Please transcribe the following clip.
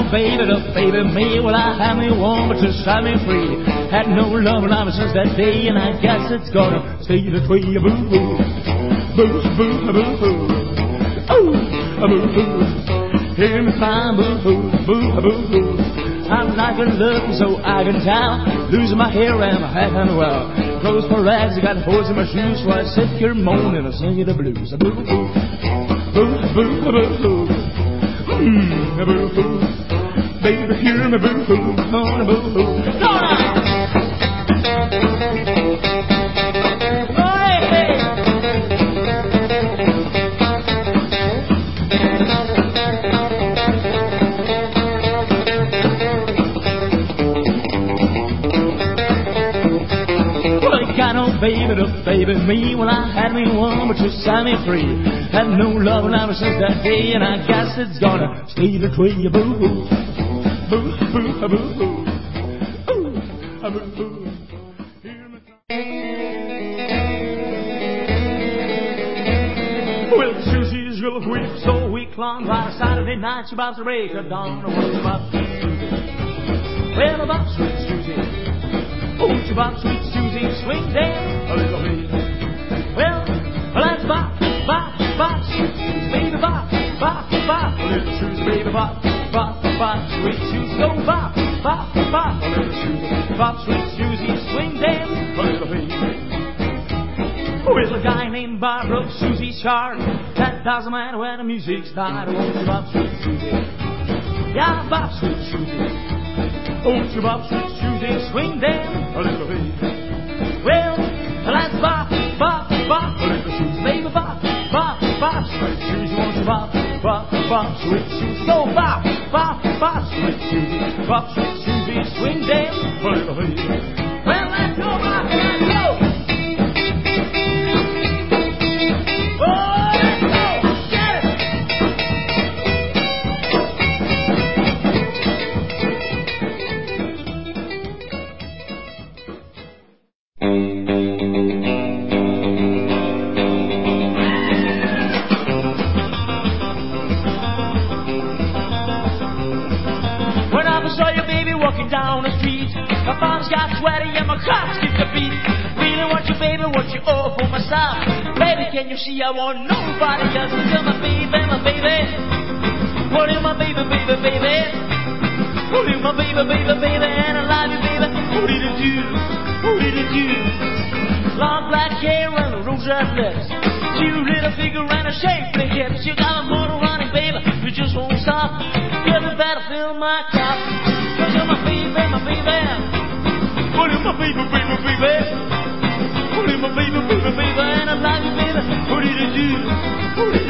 baby to baby me. Well, I had me warm, but to set me free. Had no love and ever since that day, and I guess it's gonna stay that way. Boo boo, boo boo, boo boo, ooh, boo boo. Hear me crying, boo boo, boo boo. I'm not good looking, so I can tell. Losing my hair and my hat and well. Clothes for rags, I got holes in my shoes, so I sit here moaning and sing you the blues. Boo boo, boo boo, boo boo. Boo boo, baby, hear me, boo boo, on a boo boo. No, no. Baby to baby me, well I had me one, but you set me free. Had no love ever since that day, and I guess it's gonna stay that way. Boo boo, boo boo, boo boo, ooh, boo boo. Well, Susie's real weak, so weak long by Saturday night she about to break her down. What's about sweet Susie? Well, about sweet Susie. Oh, it's about sweet Susie, swing down a little bit. Well, let's bop, bop, bop, sweet Susie, baby, bop, bop, bop, little Susie, baby, bop, bop, bop, sweet Susie, go bop, bop, bop, little Susie, bop, sweet Susie, swing down a little bit. With a guy named Bob wrote Susie Sharp. That doesn't matter when the music's died. Won't you bop, sweet Susie? Yeah, bop, sweet Susie. Won't you bop, sweet Susie, swing down a little bit. Well, let's bop, bop, bop, a little Susie, baby, bop, bop, bop, sweet Susie, won't you bop, bop, bop, sweet Susie, go bop, bop, bop, sweet Susie, bop, sweet Susie, swing down a little bit. Well, let's go, bop, let's go. Down the street, my palms got sweaty and my heart skipped a beat. Really want you, baby, want you all for myself. Baby, can you see I want nobody else? You're my baby, my baby. Oh, you're my baby, baby, baby. Oh, you're my baby, baby, baby, and I love you, baby. What did you do? What did you do? Long black hair and rose red lips, cute little figure and a shapely hips. You got a motor running, baby, you just won't stop. You better fill my cup. You're my baby, my baby. Oh, you're my baby, baby, baby. Oh, you're my baby, baby, baby, and I love you, baby. What did you do?